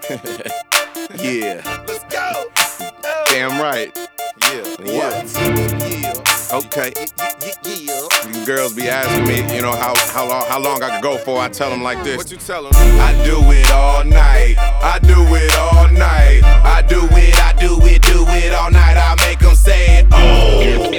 Yeah. Let's go. Damn right. Yeah. What? Yeah. Okay. Yeah. You girls be asking me, how long I could go for. I tell them like this. What you tell 'em? I do it all night. I do it all night. I do it all night. I make them say it. Oh,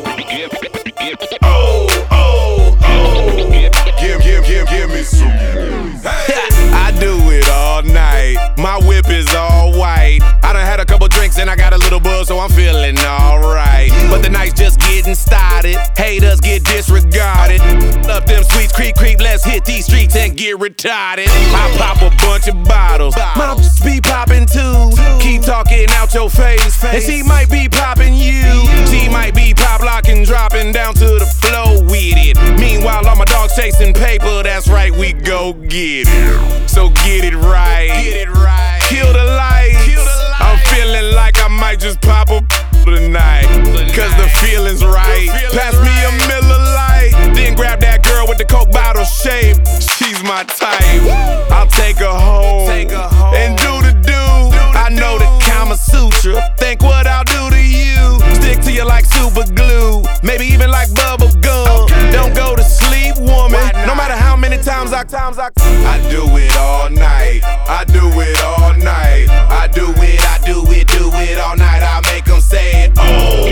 oh, oh. Give me some. Hey. I do it all night. My whip is all white. I done had a couple drinks and I got a little buzz, so I'm feeling alright. But the night's just getting started. Haters get disregarded. Up them sweets, creep, let's hit these streets and get retarded. I pop a bunch of bottles. My be popping too. Keep talking out your face. And she might be popping you. She might be pop locking, dropping down to the floor with it. Meanwhile, all my dogs chasing paper. That's right, we go get it. So get it right. Kill the lights. I'm feeling like I might just pop up tonight. Cause the feeling's right. Pass me a Miller Lite. Then grab that girl with the Coke bottle shape. She's my type. I'll take her home and do the do. I know the Kama Sutra. Think what I'll do to you. Stick to you like super glue. Maybe even like bubble gum. Don't go to sleep, woman. No matter how many times I do it all night. I do it all night. I do it all night. I make them say it. Oh,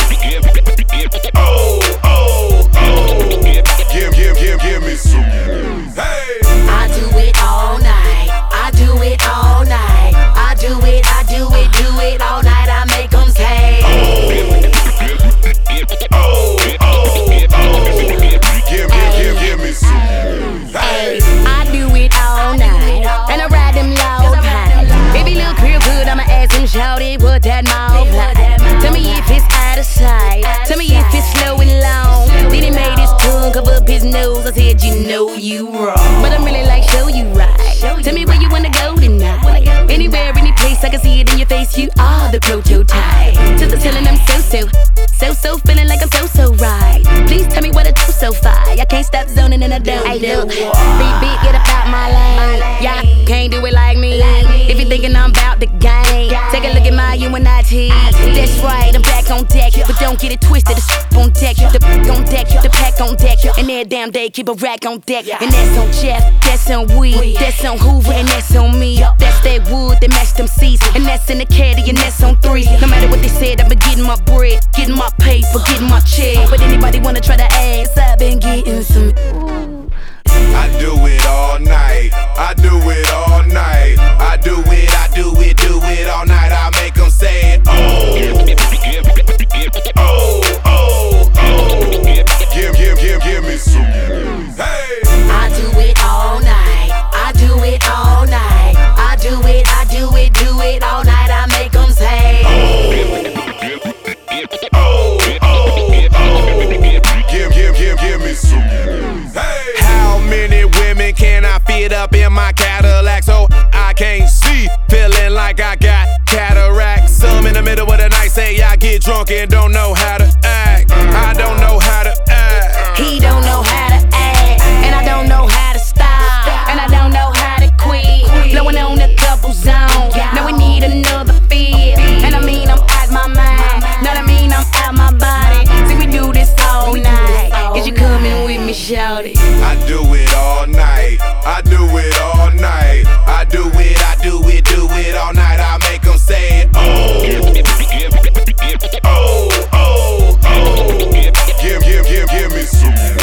oh, oh, oh. Give me some. Hey. I do it all night. I do it all night. I do it all night. I make them say Oh, oh, oh. Give me some. hey. I do it all night. And I ride them low pine. Baby look real good, I'ma ask him, shawty, what that mouth like? Tell me if it's out of sight. Tell me if it's slow and long. Then he made his tongue cover up his nose. I said, you know you wrong. But I'm really like, show you right. Tell me where you wanna go tonight. Anywhere, any place, I can see it in your face. You are the prototype. Just telling I'm so feeling like I'm so right. Please tell me what I do so far. I can't stop zoning and I don't know. Big, get up out my lane. Yeah, can't do it like me. If you thinking I'm about the game, take a look at my UNIT. That's right, I'm back on deck, but don't get it twisted. The on deck, the pack on deck, the pack on deck, and every damn day keep a rack on deck. And that's on Jeff, that's on Weed, that's on Hoover, and that's on me. That's that wood that match them seats, and that's in the caddy, and that's on 3. No matter what they said, I've been getting my bread, getting my paper, getting my check. But anybody wanna try to ask, I've been getting some. I do it all night. I do it all night. I do it all night. I make them say it. Oh, oh, oh, oh. Give me some. Hey. I do it all night. I do it all night. I do it all night. I make them say Oh, oh, oh. Give me some. Hey. How many women can I fit up in my Cadillac so I can't see? Feeling like I got cataract. Some in the middle of the night say I get drunk and don't know how to act. I don't know how to act. he don't know how to act, and I don't know how to stop, and I don't know how to quit. Blowing on a couple zones. Now we need another feel, and I mean I'm out my mind. Know what I mean I'm out my body. See we do this all night. Is you coming with me, shawty? I do it all night. I do it all night. I do it all night. I make them say it. Oh, oh, oh, oh. Give me some.